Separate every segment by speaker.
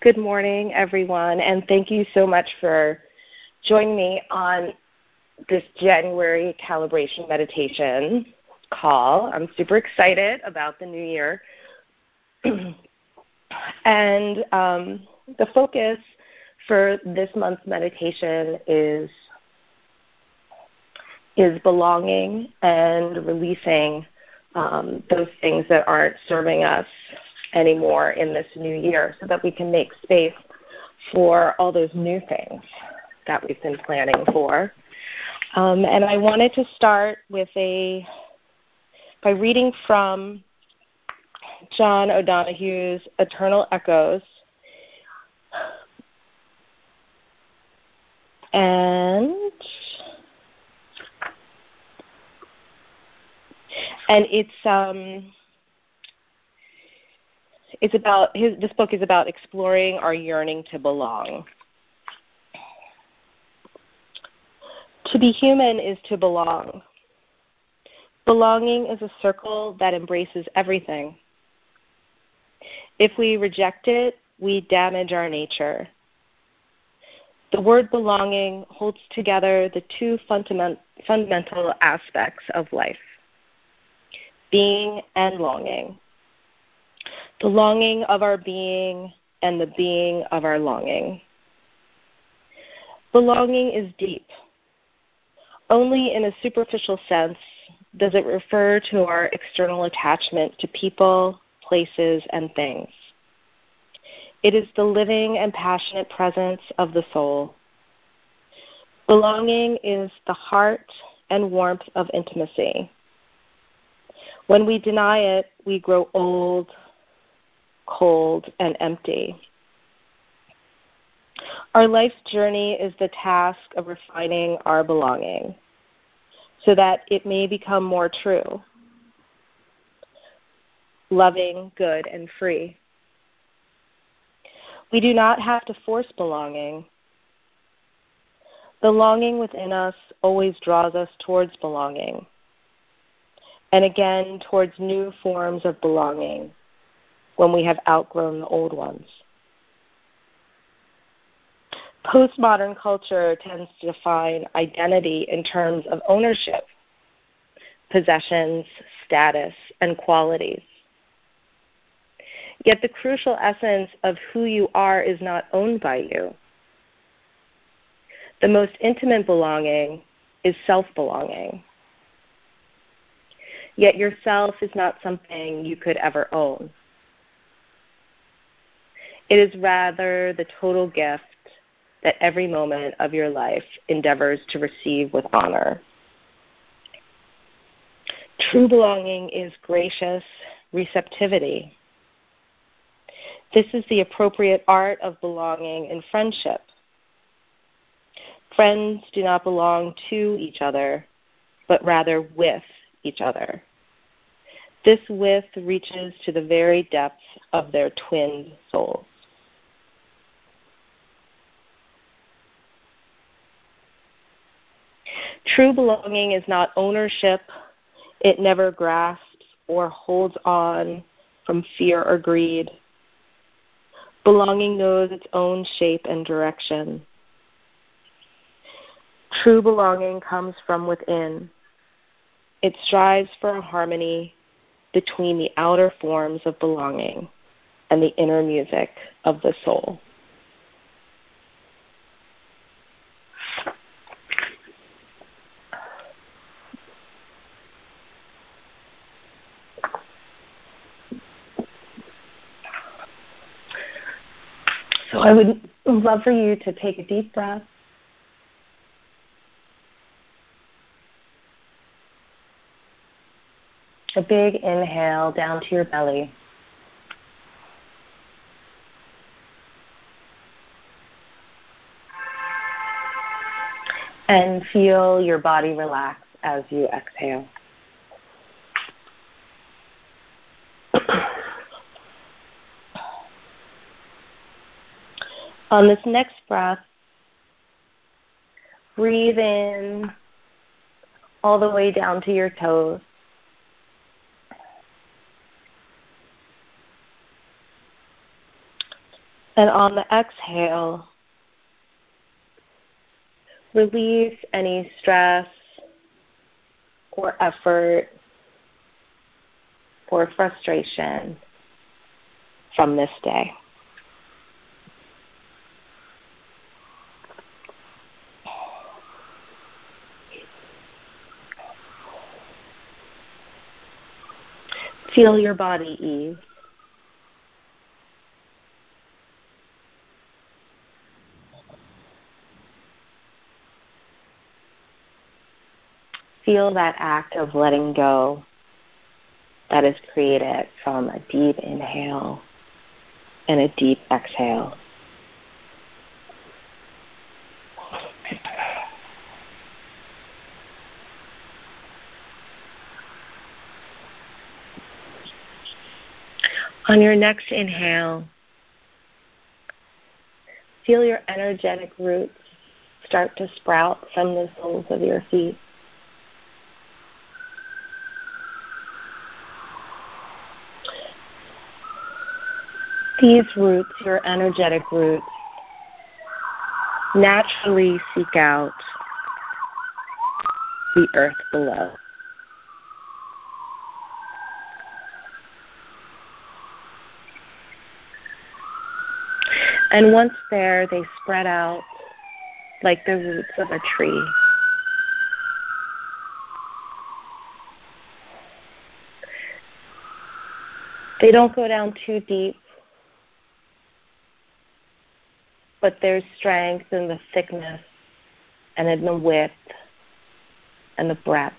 Speaker 1: Good morning, everyone, and thank you so much for joining me on this January calibration meditation call. I'm super excited about the new year. And the focus for this month's meditation is belonging and releasing those things that aren't serving us anymore in this new year, so that we can make space for all those new things that we've been planning for. And I wanted to start with by reading from John O'Donohue's Eternal Echoes. And this book is about exploring our yearning to belong. To be human is to belong. Belonging is a circle that embraces everything. If we reject it, we damage our nature. The word belonging holds together the two fundamental aspects of life, being and longing. The longing of our being and the being of our longing. Belonging is deep. Only in a superficial sense does it refer to our external attachment to people, places, and things. It is the living and passionate presence of the soul. Belonging is the heart and warmth of intimacy. When we deny it, we grow old, cold, and empty. Our life's journey is the task of refining our belonging so that it may become more true, loving, good, and free. We do not have to force belonging. The longing within us always draws us towards belonging, and again towards new forms of belonging when we have outgrown the old ones. Postmodern culture tends to define identity in terms of ownership, possessions, status, and qualities. Yet the crucial essence of who you are is not owned by you. The most intimate belonging is self-belonging. Yet yourself is not something you could ever own. It is rather the total gift that every moment of your life endeavors to receive with honor. True belonging is gracious receptivity. This is the appropriate art of belonging in friendship. Friends do not belong to each other, but rather with each other. This with reaches to the very depths of their twinned souls. True belonging is not ownership. It never grasps or holds on from fear or greed. Belonging knows its own shape and direction. True belonging comes from within. It strives for a harmony between the outer forms of belonging and the inner music of the soul. So I would love for you to take a deep breath. A big inhale down to your belly. And feel your body relax as you exhale. On this next breath, breathe in all the way down to your toes. And on the exhale, release any stress or effort or frustration from this day. Feel your body ease. Feel that act of letting go that is created from a deep inhale and a deep exhale. On your next inhale, feel your energetic roots start to sprout from the soles of your feet. These roots, your energetic roots, naturally seek out the earth below. And once there, they spread out like the roots of a tree. They don't go down too deep, but there's strength in the thickness and in the width and the breadth.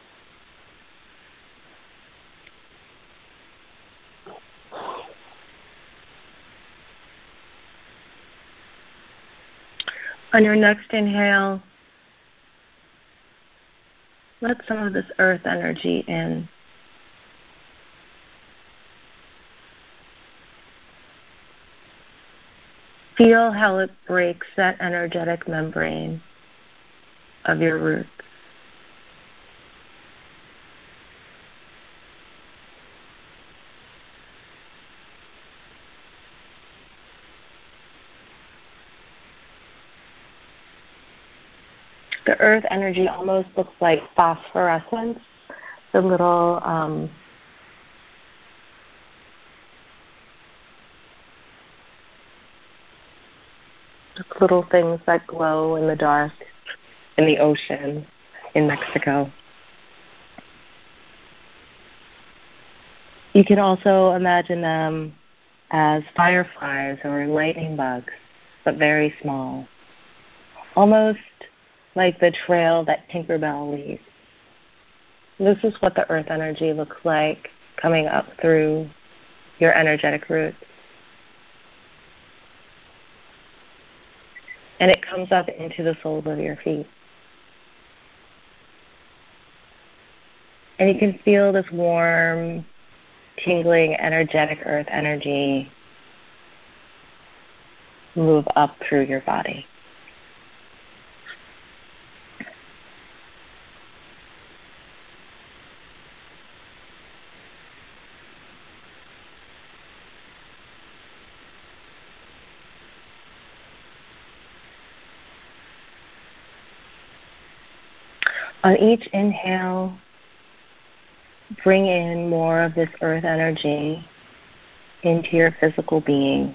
Speaker 1: On your next inhale, let some of this earth energy in. Feel how it breaks that energetic membrane of your roots. The earth energy almost looks like phosphorescence, the little things that glow in the dark in the ocean in Mexico. You can also imagine them as fireflies or lightning bugs, but very small, almost like the trail that Tinkerbell leaves. This is what the earth energy looks like coming up through your energetic roots. And it comes up into the soles of your feet. And you can feel this warm, tingling, energetic earth energy move up through your body. On each inhale, bring in more of this earth energy into your physical being.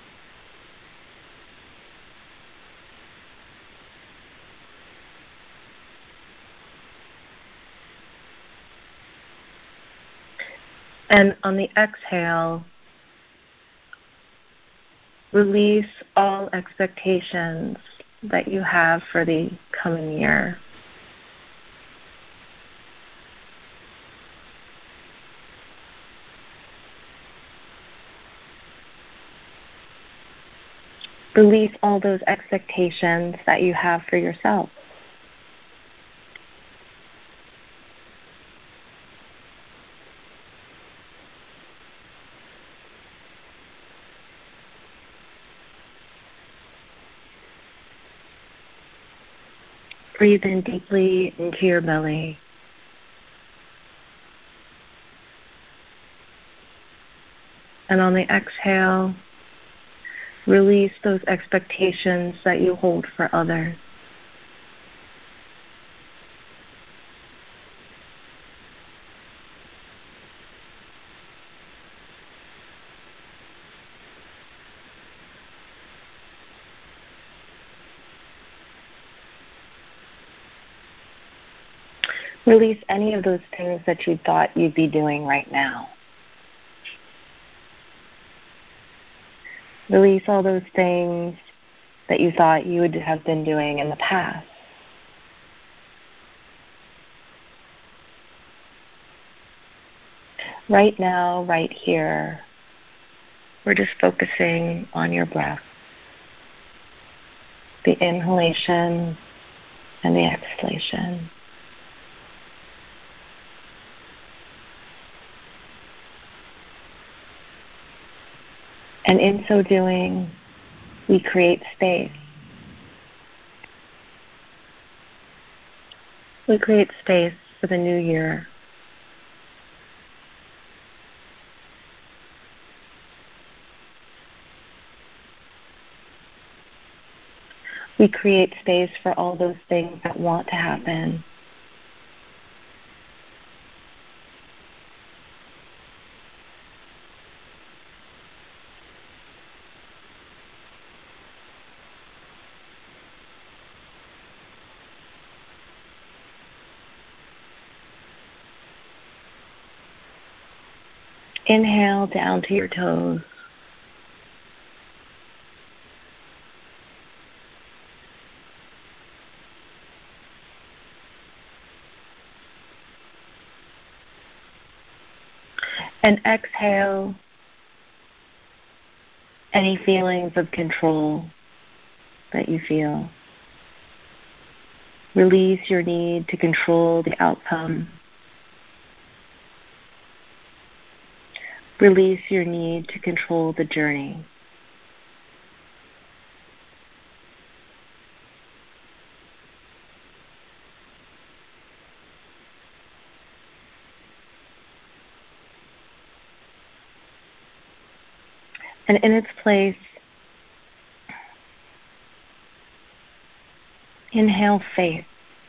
Speaker 1: And on the exhale, release all expectations that you have for the coming year. Release all those expectations that you have for yourself. Breathe in deeply into your belly. And on the exhale, Release those expectations that you hold for others. Release any of those things that you thought you'd be doing right now. Release all those things that you thought you would have been doing in the past. Right now, right here, we're just focusing on your breath, the inhalation and the exhalation. And in so doing, we create space. We create space for the new year. We create space for all those things that want to happen. Inhale down to your toes. And exhale any feelings of control that you feel. Release your need to control the outcome. Release your need to control the journey. And in its place, inhale faith.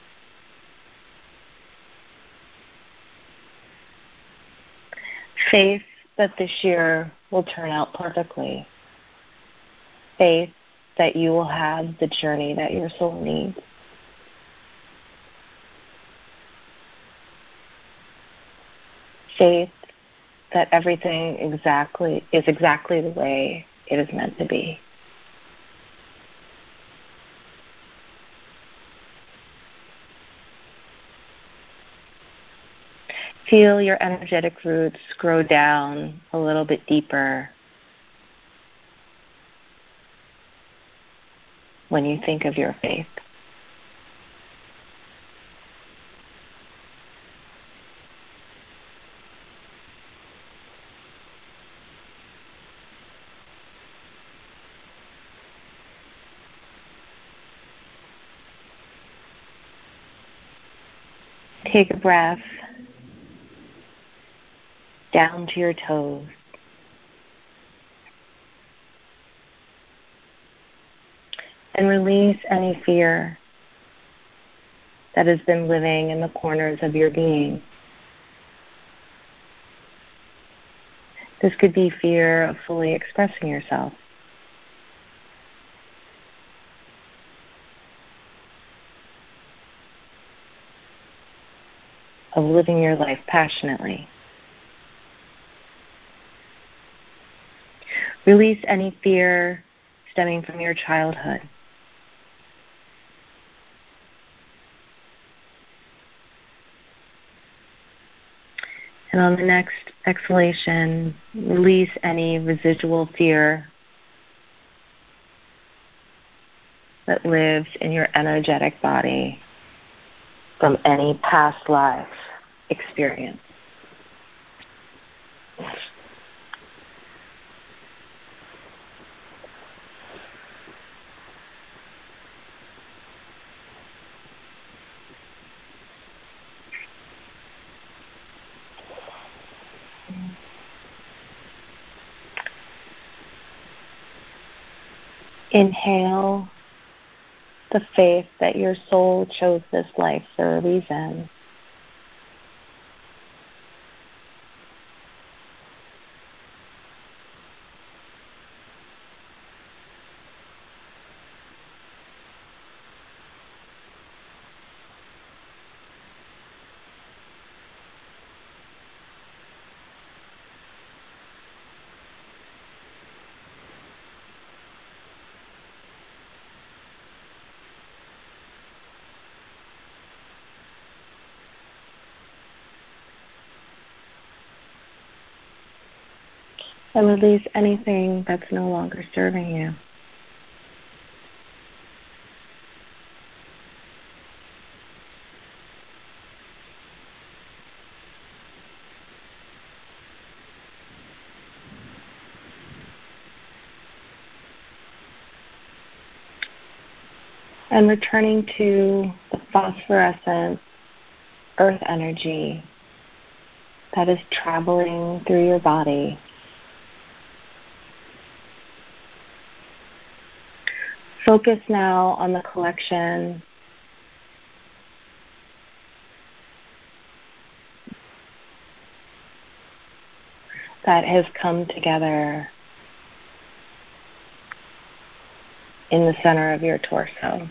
Speaker 1: Faith that this year will turn out perfectly. Faith that you will have the journey that your soul needs. Faith that everything is exactly the way it is meant to be. Feel your energetic roots grow down a little bit deeper when you think of your faith. Take a breath down to your toes. And release any fear that has been living in the corners of your being. This could be fear of fully expressing yourself, of living your life passionately. Release any fear stemming from your childhood. And on the next exhalation, release any residual fear that lives in your energetic body from any past life experience. Inhale the faith that your soul chose this life for a reason. And release anything that's no longer serving you. And returning to the phosphorescent earth energy that is traveling through your body. Focus now on the collection that has come together in the center of your torso.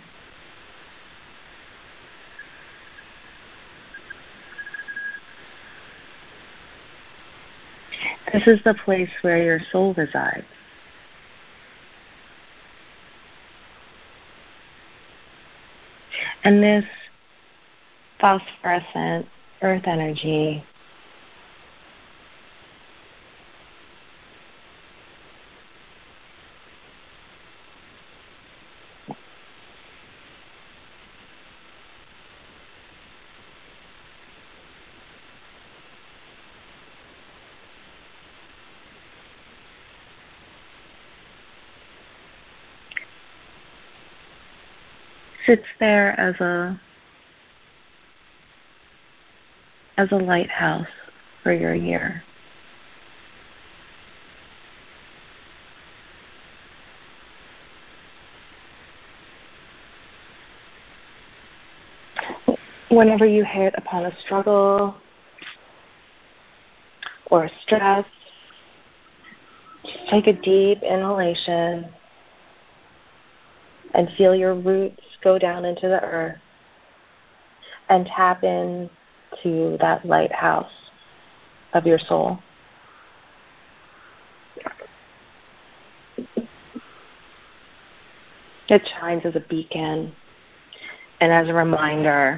Speaker 1: This is the place where your soul resides. And this phosphorescent earth energy sits there as a lighthouse for your year. Whenever you hit upon a struggle or a stress, just take a deep inhalation and feel your roots go down into the earth and tap into that lighthouse of your soul. It shines as a beacon and as a reminder